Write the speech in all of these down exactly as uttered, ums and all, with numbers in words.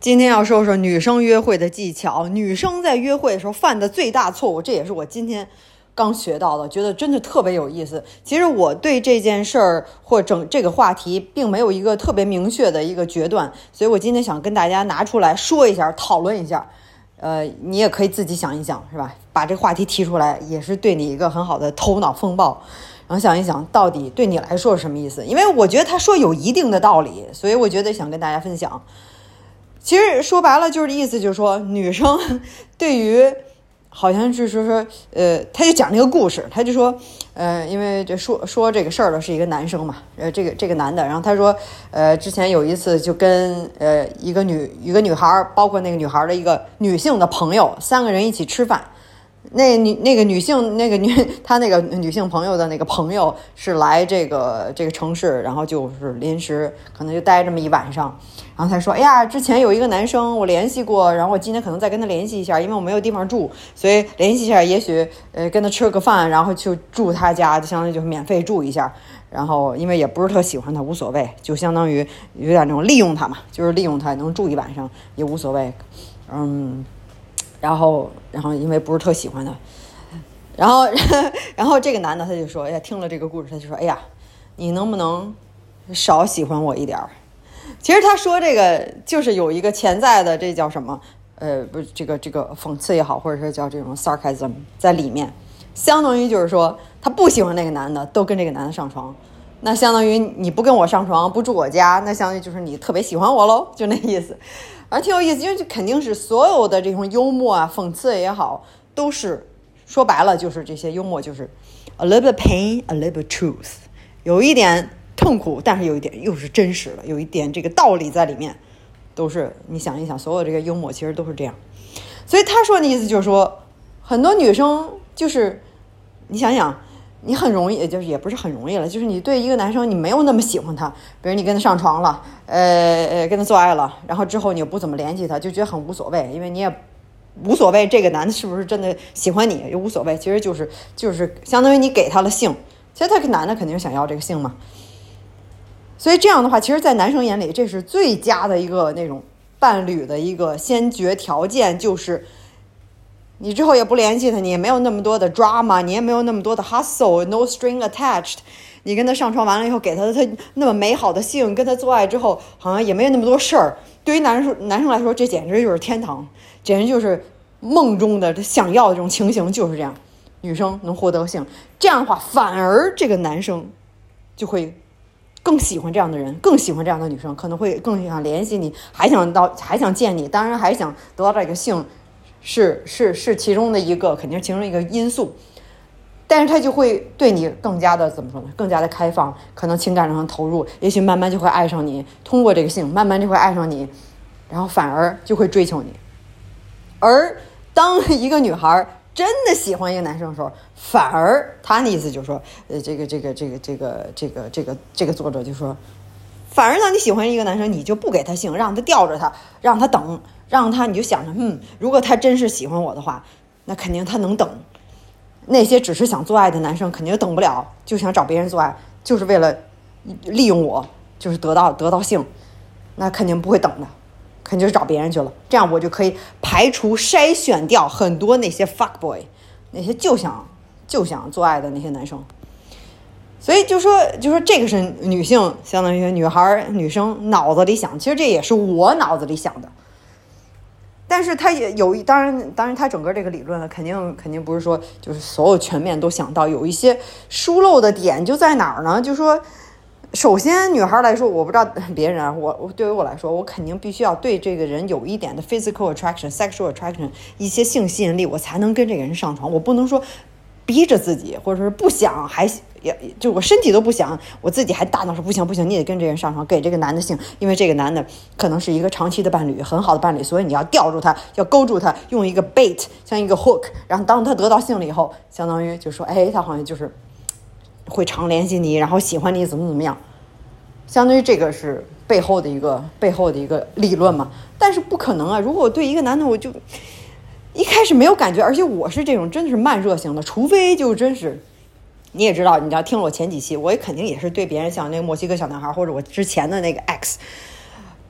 今天要说说女生约会的技巧，女生在约会的时候犯的最大错误，这也是我今天刚学到的，觉得真的特别有意思。其实我对这件事儿或整这个话题并没有一个特别明确的一个决断，所以我今天想跟大家拿出来说一下，讨论一下。呃，你也可以自己想一想，是吧？把这个话题提出来，也是对你一个很好的头脑风暴。然后想一想，到底对你来说是什么意思？因为我觉得他说有一定的道理，所以我觉得想跟大家分享。其实说白了就是意思就是说，女生对于好像是说说呃，他就讲这个故事，他就说呃，因为这说说这个事儿的是一个男生嘛，呃，这个这个男的，然后他说呃，之前有一次就跟呃一个女一个女孩，包括那个女孩的一个女性的朋友，三个人一起吃饭。那女那个女性那个女她那个女性朋友的那个朋友是来这个这个城市，然后就是临时可能就待这么一晚上，然后他说：“哎呀，之前有一个男生我联系过，然后我今天可能再跟他联系一下，因为我没有地方住，所以联系一下，也许呃跟他吃个饭，然后就住他家，就相当于就是免费住一下。然后因为也不是特喜欢他，无所谓，就相当于有点那种利用他嘛，就是利用他能住一晚上也无所谓，嗯。”然后，然后因为不是特喜欢他，然后，然后这个男的他就说：“哎呀，听了这个故事，他就说：哎呀，你能不能少喜欢我一点儿？”其实他说这个就是有一个潜在的，这叫什么？呃，不是这个这个讽刺也好，或者是叫这种 sarcasm 在里面，相当于就是说他不喜欢那个男的，都跟这个男的上床。那相当于你不跟我上床，不住我家，那相当于就是你特别喜欢我喽，就那意思。而挺有意思，因为这肯定是所有的这种幽默啊、讽刺也好，都是说白了就是这些幽默就是 a little bit pain, a little bit truth， 有一点痛苦，但是有一点又是真实的，有一点这个道理在里面，都是你想一想，所有这个幽默其实都是这样。所以他说的意思就是说，很多女生就是你想想。你很容易，就是也不是很容易了，就是你对一个男生你没有那么喜欢他，比如你跟他上床了，呃呃跟他做爱了，然后之后你又不怎么联系他，就觉得很无所谓，因为你也无所谓这个男的是不是真的喜欢你，也无所谓，其实就是就是相当于你给他了性，其实他个男的肯定想要这个性嘛，所以这样的话，其实在男生眼里这是最佳的一个那种伴侣的一个先决条件，就是你之后也不联系他，你也没有那么多的 drama， 你也没有那么多的 hustle， no string attached， 你跟他上床完了以后给他他那么美好的性，跟他做爱之后好像也没有那么多事儿，对于男生男生来说这简直就是天堂，简直就是梦中的想要的这种情形，就是这样，女生能获得性，这样的话反而这个男生就会更喜欢这样的人，更喜欢这样的女生，可能会更想联系你，还想到还想见你，当然还想得到这个性，是是是其中的一个，肯定是其中的一个因素，但是他就会对你更加的怎么说呢？更加的开放，可能情感上投入，也许慢慢就会爱上你，通过这个性，慢慢就会爱上你，然后反而就会追求你。而当一个女孩真的喜欢一个男生的时候，反而他的意思就是说，呃，这个这个这个这个这个这个这个作者就说，反而当你喜欢一个男生，你就不给他性，让他吊着他，让他等。让他你就想着，嗯，如果他真是喜欢我的话，那肯定他能等。那些只是想做爱的男生肯定等不了，就想找别人做爱，就是为了利用我，就是得到得到性，那肯定不会等的，肯定就是找别人去了。这样我就可以排除筛选掉很多那些 fuck boy， 那些就想就想做爱的那些男生。所以就说就说这个是女性，相当于女孩女生脑子里想，其实这也是我脑子里想的。但是他也有，当然，当然，他整个这个理论呢，肯定肯定不是说就是所有全面都想到，有一些疏漏的点就在哪儿呢？就说，首先女孩来说，我不知道别人啊，我对于我来说，我肯定必须要对这个人有一点的 physical attraction、sexual attraction， 一些性吸引力，我才能跟这个人上床。我不能说逼着自己，或者是不想还。也就我身体都不想，我自己还大脑说不行不行，你得跟这个人上床，给这个男的性，因为这个男的可能是一个长期的伴侣，很好的伴侣，所以你要吊住他，要勾住他，用一个 bait 像一个 hook， 然后当他得到性了以后，相当于就说，哎，他好像就是会常联系你，然后喜欢你怎么怎么样，相当于这个是背后的一个背后的一个理论嘛。但是不可能啊，如果我对一个男的我就一开始没有感觉，而且我是这种真的是慢热型的，除非就真是。你也知道，你要听了我前几期，我也肯定也是对别人像那个墨西哥小男孩，或者我之前的那个 X，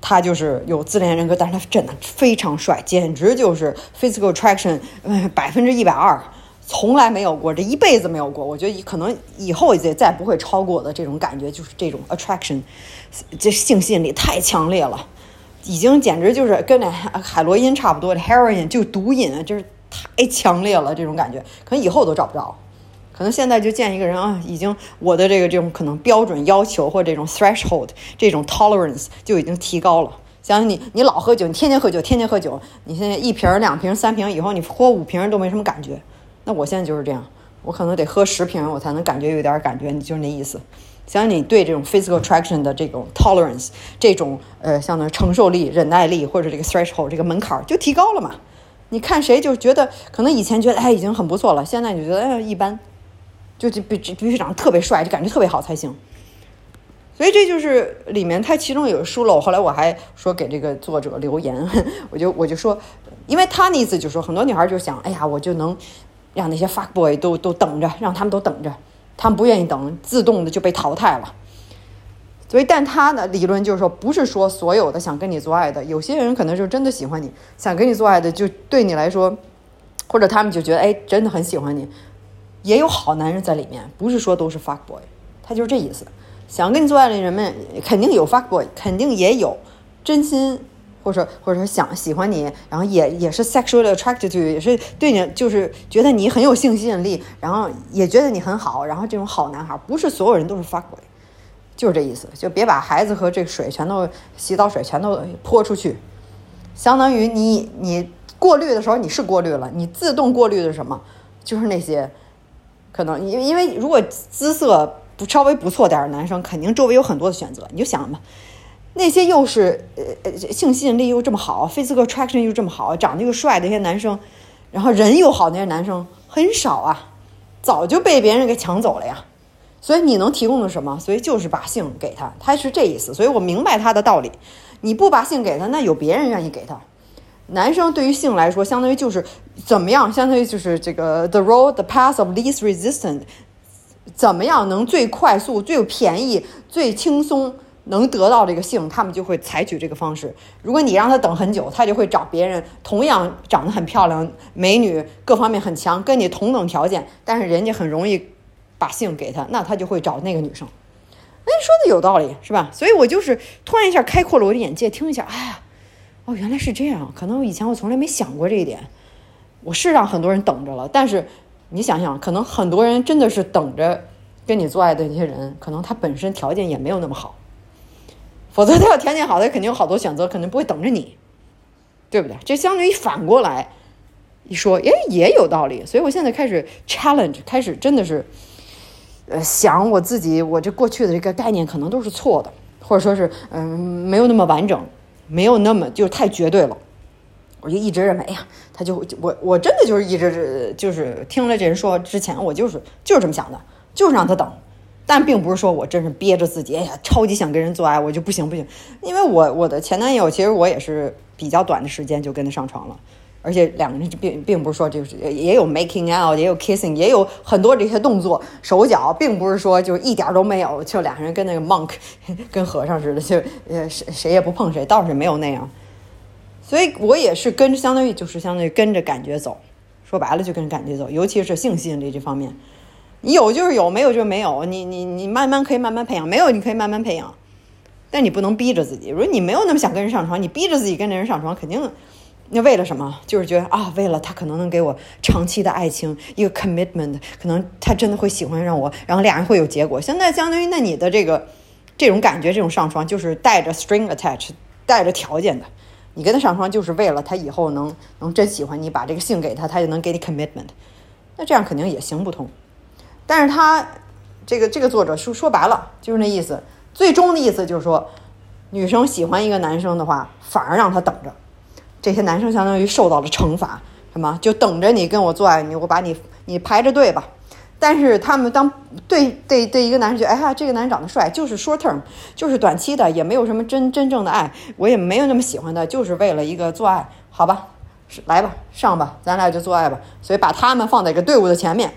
他就是有自恋人格，但是他真的非常帅，简直就是 physical attraction 百分之一百二，从来没有过，这一辈子没有过。我觉得可能以后也再不会超过的这种感觉，就是这种 attraction， 这性吸引力太强烈了，已经简直就是跟那海洛因差不多的 heroin 就毒瘾，就是太强烈了，这种感觉可能以后都找不着。可能现在就见一个人啊，已经我的这个这种可能标准要求或这种 threshold 这种 tolerance 就已经提高了。想你你老喝酒，你天天喝酒天天喝酒，你现在一瓶两瓶三瓶，以后你喝五瓶都没什么感觉。那我现在就是这样，我可能得喝十瓶我才能感觉有点感觉，你就是那意思。想你对这种 physical attraction 的这种 tolerance 这种呃像那承受力忍耐力或者这个 threshold 这个门槛就提高了嘛。你看谁就觉得可能以前觉得哎已经很不错了，现在你就觉得哎一般，就必必须长得特别帅，就感觉特别好才行。所以这就是里面他其中有书了，后来我还说给这个作者留言，我就我就说，因为他那意思就是说很多女孩就想，哎呀我就能让那些 fuck boy 都都等着，让他们都等着，他们不愿意等，自动的就被淘汰了。所以但他的理论就是说，不是说所有的想跟你做爱的，有些人可能就真的喜欢你，想跟你做爱的就对你来说，或者他们就觉得哎真的很喜欢你，也有好男人在里面，不是说都是 fuck boy， 他就是这意思。想跟你做爱的人们肯定有 fuck boy， 肯定也有真心或者或者说想喜欢你，然后也也是 sexually attracted to you， 也是对你就是觉得你很有性吸引力，然后也觉得你很好，然后这种好男孩，不是所有人都是 fuck boy， 就是这意思。就别把孩子和这个水全都洗澡水全都泼出去，相当于你你过滤的时候你是过滤了，你自动过滤的什么，就是那些可能因为因为如果姿色不稍微不错点的男生，肯定周围有很多的选择。你就想吧，那些又是呃性吸引力又这么好 ，physical attraction 又这么好，长得又帅的那些男生，然后人又好那些男生很少啊，早就被别人给抢走了呀。所以你能提供的什么？所以就是把性给他，他是这意思。所以我明白他的道理。你不把性给他，那有别人愿意给他。男生对于性来说，相当于就是怎么样？相当于就是这个 the road the path of least resistance。怎么样能最快速最便宜最轻松能得到这个性，他们就会采取这个方式。如果你让他等很久，他就会找别人同样长得很漂亮美女各方面很强跟你同等条件，但是人家很容易把性给他，那他就会找那个女生。那你说的有道理是吧？所以我就是突然一下开阔了我的眼界，听一下，哎呀哦原来是这样，可能以前我从来没想过这一点。我是让很多人等着了，但是你想想，可能很多人真的是等着跟你做爱的那些人，可能他本身条件也没有那么好，否则他要条件好，他肯定有好多选择，肯定不会等着你，对不对？这相当于反过来一说，哎，也有道理。所以我现在开始 challenge， 开始真的是，呃，想我自己，我这过去的这个概念可能都是错的，或者说是嗯、呃、没有那么完整，没有那么就是太绝对了。我就一直认为，哎呀，他就我我真的就是一直就是听了这人说之前，我就是就是这么想的，就是让他等，但并不是说我真是憋着自己，哎呀，超级想跟人做爱，我就不行不行，因为我我的前男友其实我也是比较短的时间就跟他上床了，而且两个人并并不是说就是也有 making out， 也有 kissing， 也有很多这些动作手脚，并不是说就一点都没有，就两个人跟那个 monk 跟和尚似的，就呃谁谁也不碰谁，倒是没有那样。所以我也是跟相当于就是相当于跟着感觉走，说白了就跟着感觉走，尤其是性吸引力这方面，你有就是有，没有就是没有，你你你慢慢可以慢慢培养，没有你可以慢慢培养，但你不能逼着自己。如果你没有那么想跟人上床，你逼着自己跟人上床，肯定那为了什么？就是觉得啊，为了他可能能给我长期的爱情，一个 commitment， 可能他真的会喜欢上我，然后俩人会有结果。现在相当于那你的这个这种感觉，这种上床就是带着 string attach， 带着条件的。你跟他上床就是为了他以后能能真喜欢你，把这个性给他，他就能给你 commitment， 那这样肯定也行不通。但是他这个这个作者说说白了就是那意思，最终的意思就是说，女生喜欢一个男生的话，反而让他等着，这些男生相当于受到了惩罚，什么就等着你跟我做爱，你我把你你排着队吧。但是他们当对对对一个男生觉得，哎呀，这个男人长得帅，就是 short term， 就是短期的，也没有什么真真正的爱，我也没有那么喜欢的，就是为了一个做爱，好吧，来吧，上吧，咱俩就做爱吧。所以把他们放在一个队伍的前面，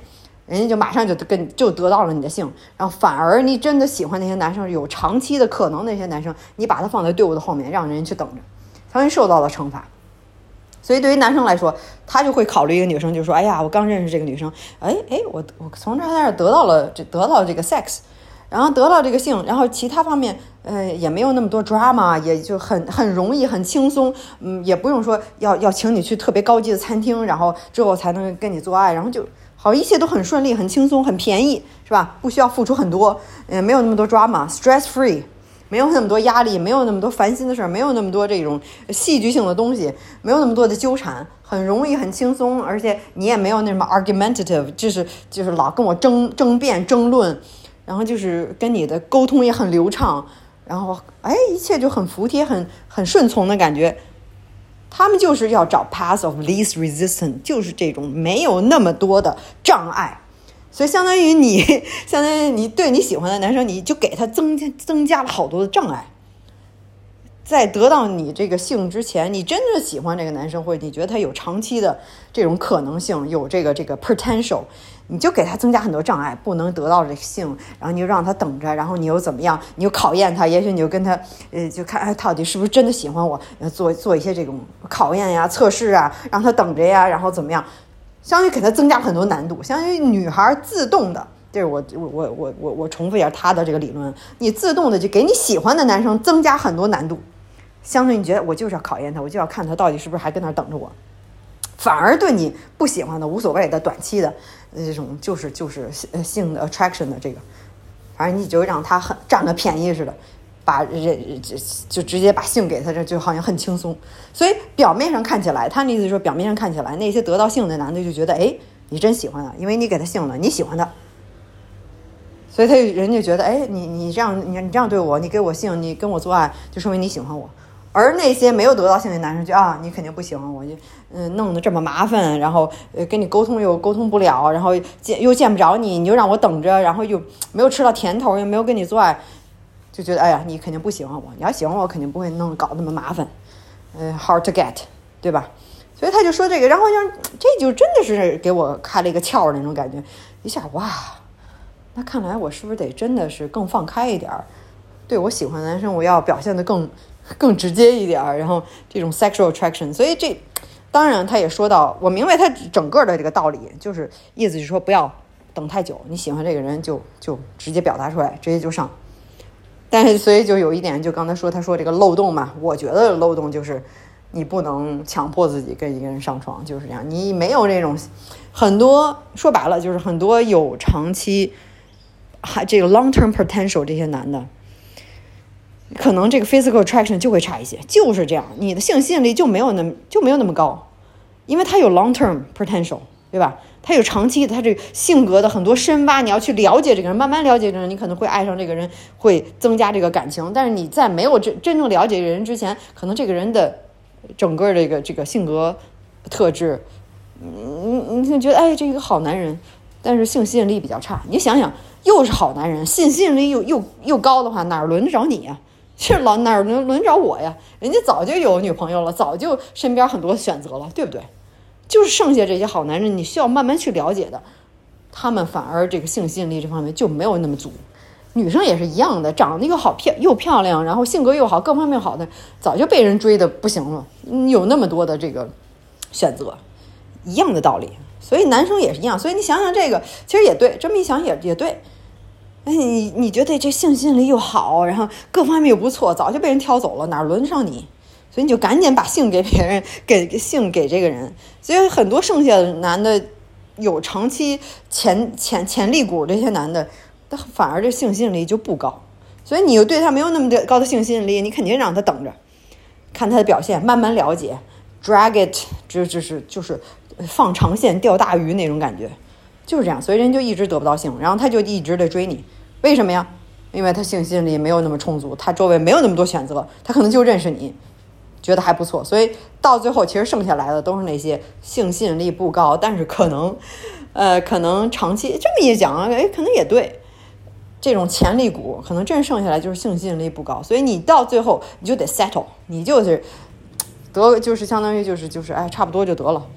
人家就马上就跟就得到了你的性，然后反而你真的喜欢那些男生，有长期的可能那些男生，你把他放在队伍的后面，让人去等着，他会受到了惩罚。所以对于男生来说，他就会考虑一个女生，就说：“哎呀，我刚认识这个女生，哎哎，我我从这儿得到了这得到了这个 sex， 然后得到这个性，然后其他方面，呃，也没有那么多 drama， 也就很很容易，很轻松，嗯，也不用说要要请你去特别高级的餐厅，然后之后才能跟你做爱，然后就好，一切都很顺利，很轻松，很便宜，是吧？不需要付出很多，嗯、呃，没有那么多 drama，stress free。”没有那么多压力，没有那么多烦心的事，没有那么多这种戏剧性的东西，没有那么多的纠缠，很容易很轻松，而且你也没有那什么 argumentative， 就是就是老跟我争争辩争论，然后就是跟你的沟通也很流畅，然后哎一切就很服帖，很很顺从的感觉。他们就是要找 path of least resistance， 就是这种没有那么多的障碍。所以相当于你相当于你对你喜欢的男生，你就给他增加增加了好多的障碍。在得到你这个性之前，你真的喜欢这个男生，或者你觉得他有长期的这种可能性，有这个这个 potential， 你就给他增加很多障碍，不能得到这个性，然后你就让他等着，然后你又怎么样，你又考验他，也许你就跟他呃就看哎他到底是不是真的喜欢我，做做一些这种考验呀测试啊，让他等着呀，然后怎么样，相当于给他增加很多难度，相当于女孩自动的，这是我我我我我我重复一下他的这个理论，你自动的就给你喜欢的男生增加很多难度，相对你觉得我就是要考验他，我就要看他到底是不是还跟那等着我，反而对你不喜欢的无所谓的短期的这种就是就是性的 attraction 的这个，反正你就让他很占了便宜似的，把人就直接把性给他，这就好像很轻松。所以表面上看起来，他的意思是说，表面上看起来那些得到性的男的就觉得，哎，你真喜欢他，因为你给他性了，你喜欢他，所以他人就觉得，哎，你你这样你你这样对我，你给我性，你跟我做爱，就说明你喜欢我。而那些没有得到性的男生就啊，你肯定不喜欢我，就嗯、呃、弄得这么麻烦，然后呃跟你沟通又沟通不了，然后见又见不着你，你就让我等着，然后又没有吃到甜头，又没有跟你做爱。就觉得哎呀，你肯定不喜欢我，你要喜欢我肯定不会弄搞那么麻烦，呃 hard to get， 对吧？所以他就说这个，然后让这就真的是给我开了一个窍那种感觉，一下哇，那看来我是不是得真的是更放开一点，对我喜欢的男生我要表现得更更直接一点，然后这种 sexual attraction。 所以这当然他也说到，我明白他整个的这个道理，就是意思是说不要等太久，你喜欢这个人就就直接表达出来，直接就上。但是所以就有一点，就刚才说他说这个漏洞嘛，我觉得漏洞就是你不能强迫自己跟一个人上床，就是这样，你没有这种很多说白了就是很多有长期还这个 long term potential 这些男的，可能这个 physical attraction 就会差一些，就是这样，你的性吸引力就没有那么就没有那么高，因为他有 long term potential， 对吧？他有长期的，他这个性格的很多深挖，你要去了解这个人，慢慢了解这个人，你可能会爱上这个人，会增加这个感情。但是你在没有真真正了解人之前，可能这个人的整个这个这个性格特质，你你觉得哎，这个好男人，但是性吸引力比较差。你想想，又是好男人，性吸引力又又又高的话，哪轮得着你呀？是老哪轮轮着我呀？人家早就有女朋友了，早就身边很多选择了，对不对？就是剩下这些好男人，你需要慢慢去了解的，他们反而这个性吸引力这方面就没有那么足。女生也是一样的，长得又好漂又漂亮，然后性格又好，各方面好的，早就被人追的不行了，有那么多的这个选择，一样的道理。所以男生也是一样，所以你想想这个，其实也对，这么一想也也对。哎，你你觉得这性吸引力又好，然后各方面又不错，早就被人挑走了，哪轮上你？所以你就赶紧把性给别人，给性给这个人。所以很多剩下的男的有长期潜潜潜力股，这些男的他反而这性吸引力就不高。所以你又对他没有那么高的性吸引力，你肯定让他等着，看他的表现，慢慢了解 ，drag it， 就就是就是放长线钓大鱼那种感觉，就是这样。所以人就一直得不到性，然后他就一直得追你，为什么呀？因为他性吸引力没有那么充足，他周围没有那么多选择，他可能就认识你。觉得还不错，所以到最后其实剩下来的都是那些性吸引力不高，但是可能呃可能长期这么一讲啊，哎可能也对，这种潜力股可能真剩下来就是性吸引力不高，所以你到最后你就得 settle， 你就是得就是相当于就是就是哎差不多就得了，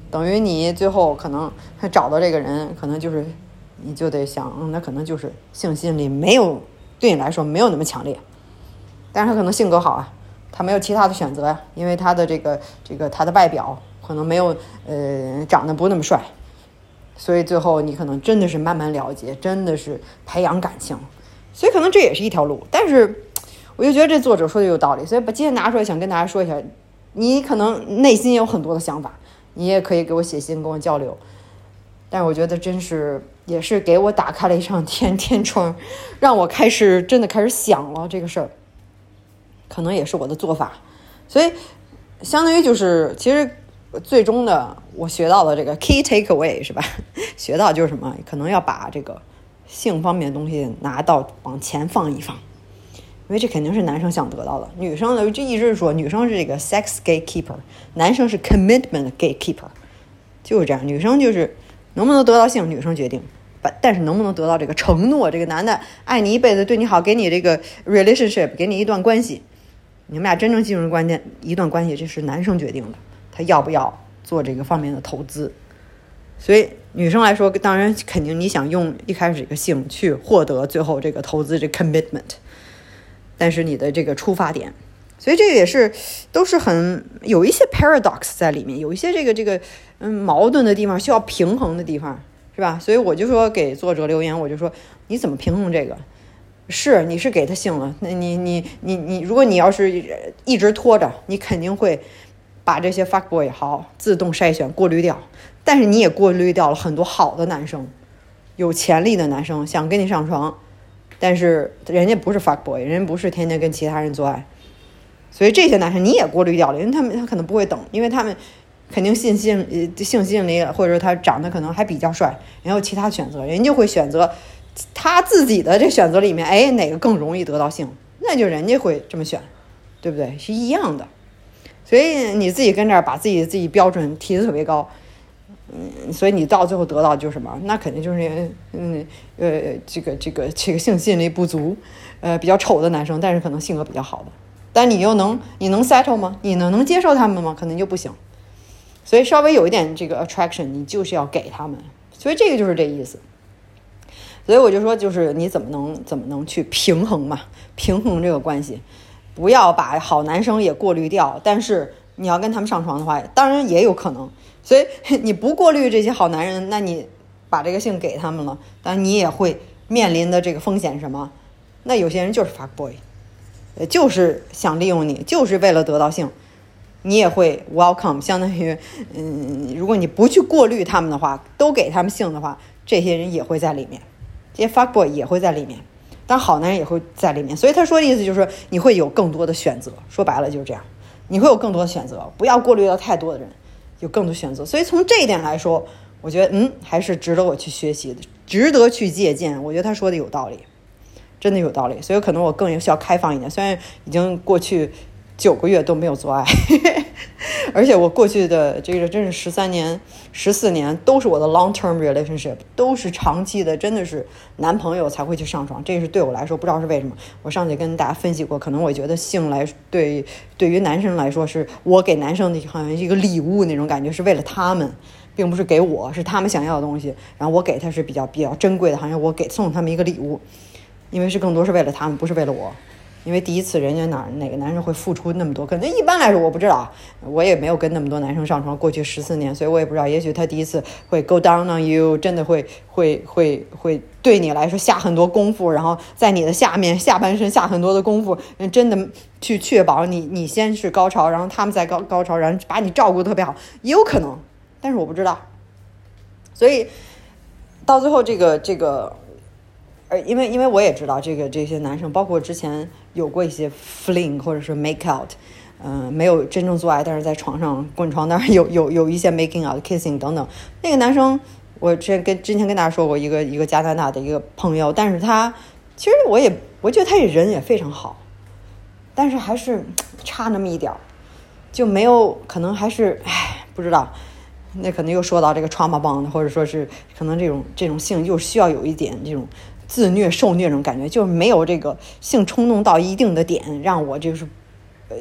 等于你最后可能找到这个人，可能就是你就得想，嗯，那可能就是性吸引力没有对你来说没有那么强烈，但是他可能性格好啊，他没有其他的选择呀，因为他的这个这个他的外表可能没有呃长得不那么帅，所以最后你可能真的是慢慢了解，真的是培养感情，所以可能这也是一条路。但是我就觉得这作者说的有道理，所以把今天拿出来想跟大家说一下，你可能内心有很多的想法，你也可以给我写信跟我交流，但是我觉得真是也是给我打开了一扇天天窗，让我开始真的开始想了这个事儿，可能也是我的做法。所以相当于就是其实最终的我学到的这个 key takeaway 是吧，学到就是什么，可能要把这个性方面的东西拿到往前放一放，因为这肯定是男生想得到的。女生呢就一直说女生是这个 sex gatekeeper， 男生是 commitment gatekeeper， 就是这样，女生就是能不能得到性女生决定，但是能不能得到这个承诺，这个男的爱你一辈子对你好，给你这个 relationship， 给你一段关系，你们俩真正进入关键一段关系，这是男生决定的，他要不要做这个方面的投资。所以女生来说当然肯定你想用一开始这个性去获得最后这个投资这 commitment， 但是你的这个出发点，所以这个也是都是很有一些 paradox 在里面，有一些这个这个嗯矛盾的地方，需要平衡的地方，是吧？所以我就说给作者留言，我就说你怎么平衡这个？是你是给他性了，那你你你你，如果你要是一直拖着，你肯定会把这些 fuck boy 好自动筛选过滤掉，但是你也过滤掉了很多好的男生，有潜力的男生想跟你上床，但是人家不是 fuck boy， 人家不是天天跟其他人做爱，所以这些男生你也过滤掉了，因为他们他可能不会等，因为他们肯定性吸引性吸引力，或者说他长得可能还比较帅，然后其他选择，人家会选择他自己的这选择里面，哎，哪个更容易得到性，那就人家会这么选，对不对？是一样的。所以你自己跟这儿把自己自己标准提得特别高，嗯，所以你到最后得到就是什么？那肯定就是嗯呃这个这个这个性吸引力不足，呃比较丑的男生，但是可能性格比较好的，但你又能你能 settle 吗？你能能接受他们吗？可能就不行。所以稍微有一点这个 attraction， 你就是要给他们，所以这个就是这意思。所以我就说，就是你怎么能怎么能去平衡嘛？平衡这个关系，不要把好男生也过滤掉。但是你要跟他们上床的话，当然也有可能。所以你不过滤这些好男人，那你把这个性给他们了，但你也会面临的这个风险是什么？那有些人就是 fuck boy， 就是想利用你，就是为了得到性。你也会 welcome， 相当于嗯，如果你不去过滤他们的话，都给他们性的话，这些人也会在里面，这些 fuck boy 也会在里面，当然好男人也会在里面。所以他说的意思就是说，你会有更多的选择，说白了就是这样，你会有更多的选择，不要过滤到太多的人，有更多选择。所以从这一点来说，我觉得嗯，还是值得我去学习的，值得去借鉴。我觉得他说的有道理，真的有道理。所以可能我更需要开放一点，虽然已经过去九个月都没有做爱而且我过去的这个真是十三年十四年都是我的 long term relationship， 都是长期的，真的是男朋友才会去上床。这是对我来说不知道是为什么，我上次跟大家分析过，可能我觉得性来对对于男生来说，是我给男生的好像一个礼物那种感觉，是为了他们，并不是给我，是他们想要的东西，然后我给他是比较比较珍贵的，好像我给送他们一个礼物，因为是更多是为了他们，不是为了我。因为第一次人家哪哪个男生会付出那么多，可能一般来说我不知道，我也没有跟那么多男生上床，过去十四年，所以我也不知道，也许他第一次会 go down on you， 真的会会会会对你来说下很多功夫，然后在你的下面下半身下很多的功夫，真的去确保你你先是高潮，然后他们再高高潮，然后把你照顾得特别好，也有可能，但是我不知道。所以到最后这个这个呃，因为因为我也知道这个这些男生，包括之前有过一些 fling 或者是 make out， 嗯、呃，没有真正做爱，但是在床上滚床单有有有一些 making out kissing 等等。那个男生，我之前跟之前跟大家说过一个一个加拿大的一个朋友，但是他其实我也我觉得他这人也非常好，但是还是差那么一点，就没有可能还是唉不知道。那可能又说到这个 trauma bond， 或者说是可能这种这种性又需要有一点这种自虐受虐这种感觉，就是没有这个性冲动到一定的点，让我就是呃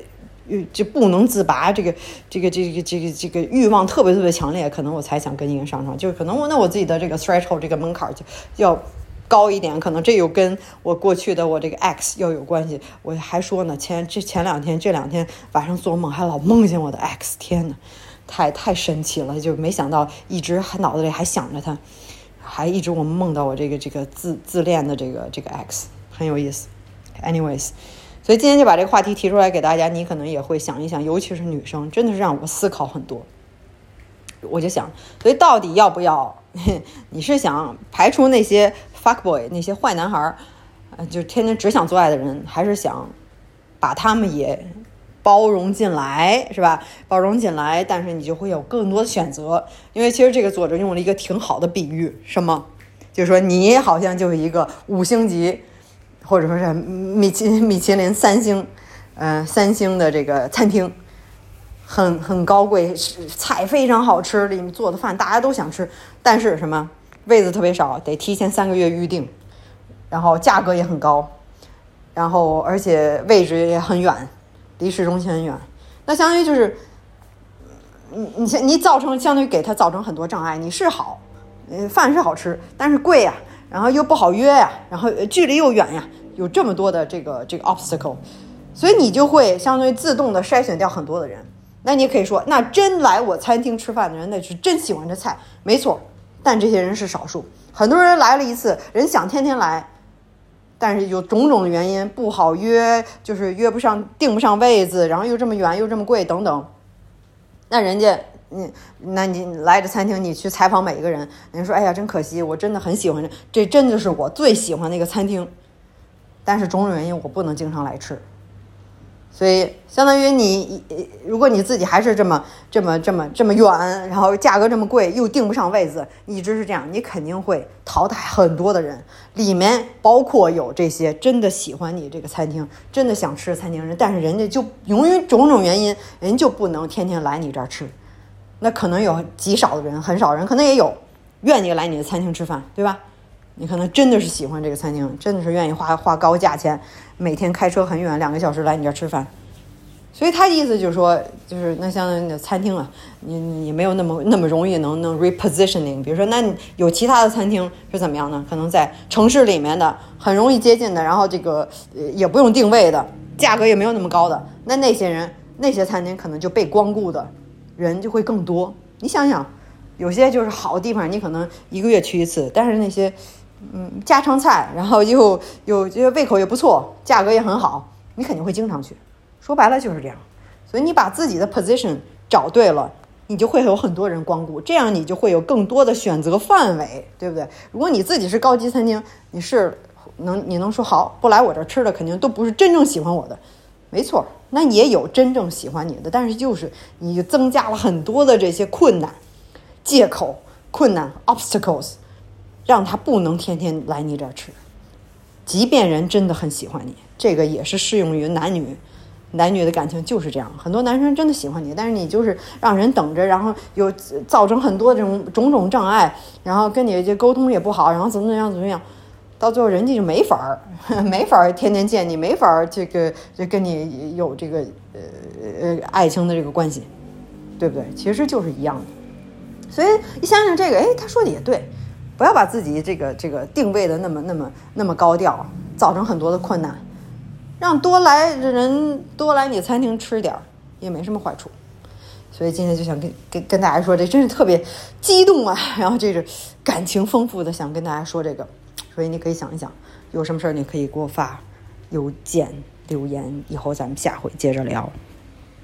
就不能自拔，这个这个这个这个这个欲望特别特别强烈，可能我才想跟一个人上床，就可能我那我自己的这个 threshold 这个门槛就要高一点，可能这又跟我过去的我这个 X 又有关系。我还说呢，前这前两天这两天晚上做梦还老梦见我的 X， 天哪，太太神奇了，就没想到一直还脑子里还想着他，还一直我梦到我这个这个自自恋的这个这个 X， 很有意思。anyways， 所以今天就把这个话题提出来给大家，你可能也会想一想，尤其是女生，真的是让我思考很多。我就想，所以到底要不要？你是想排除那些 fuck boy 那些坏男孩，呃，就天天只想做爱的人，还是想把他们也包容进来，是吧？包容进来，但是你就会有更多的选择。因为其实这个作者用了一个挺好的比喻，什么？就是说你好像就是一个五星级，或者说是米其米其林三星，呃，三星的这个餐厅。很很高贵，菜非常好吃，里面做的饭大家都想吃，但是什么位子特别少，得提前三个月预定，然后价格也很高，然后而且位置也很远，离市中心很远，那相当于就是你你你造成相当于给他造成很多障碍。你是好，呃，饭是好吃，但是贵呀，然后又不好约呀，然后距离又远呀，有这么多的这个这个 obstacle， 所以你就会相当于自动的筛选掉很多的人。那你也可以说，那真来我餐厅吃饭的人，那是真喜欢这菜，没错。但这些人是少数，很多人来了一次，人想天天来，但是有种种的原因不好约，就是约不上，订不上位子，然后又这么远又这么贵等等。那人家，嗯，那你来这餐厅，你去采访每一个人，人说，哎呀，真可惜，我真的很喜欢这，这真的是我最喜欢的一个餐厅，但是种种原因我不能经常来吃。所以相当于你，如果你自己还是这么这么这么这么远，然后价格这么贵，又订不上位子，一直是这样，你肯定会淘汰很多的人，里面包括有这些真的喜欢你这个餐厅，真的想吃餐厅人，但是人家就由于种种原因，人就不能天天来你这儿吃。那可能有极少的人，很少人可能也有愿意来你的餐厅吃饭，对吧？你可能真的是喜欢这个餐厅，真的是愿意花花高价钱，每天开车很远两个小时来你这儿吃饭。所以他的意思就是说，就是那像那个餐厅啊，你你没有那么那么容易能能 repositioning。比如说，那有其他的餐厅是怎么样呢？可能在城市里面的，很容易接近的，然后这个也不用定位的，价格也没有那么高的，那那些人那些餐厅可能就被光顾的人就会更多。你想想，有些就是好地方，你可能一个月去一次，但是那些嗯家常菜，然后又有这个胃口也不错，价格也很好，你肯定会经常去。说白了就是这样，所以你把自己的 position 找对了，你就会有很多人光顾，这样你就会有更多的选择范围，对不对？如果你自己是高级餐厅，你是能你能说好不来我这吃的肯定都不是真正喜欢我的，没错，那也有真正喜欢你的，但是就是你增加了很多的这些困难、借口、困难 obstacles， 让他不能天天来你这儿吃，即便人真的很喜欢你，这个也是适用于男女。男女的感情就是这样，很多男生真的喜欢你，但是你就是让人等着，然后有造成很多这种种种障碍，然后跟你这沟通也不好，然后怎么怎么样怎么样，到最后人家就没法儿，没法儿天天见你，没法儿这个就跟你有这个呃呃爱情的这个关系，对不对？其实就是一样的。所以你想想这个，哎，他说的也对，不要把自己这个这个定位的那么那么那么高调，造成很多的困难。让多来的人多来你餐厅吃点也没什么坏处，所以今天就想跟跟跟大家说，这真是特别激动啊！然后这是感情丰富的，想跟大家说这个，所以你可以想一想，有什么事儿你可以给我发邮件留言，以后咱们下回接着聊。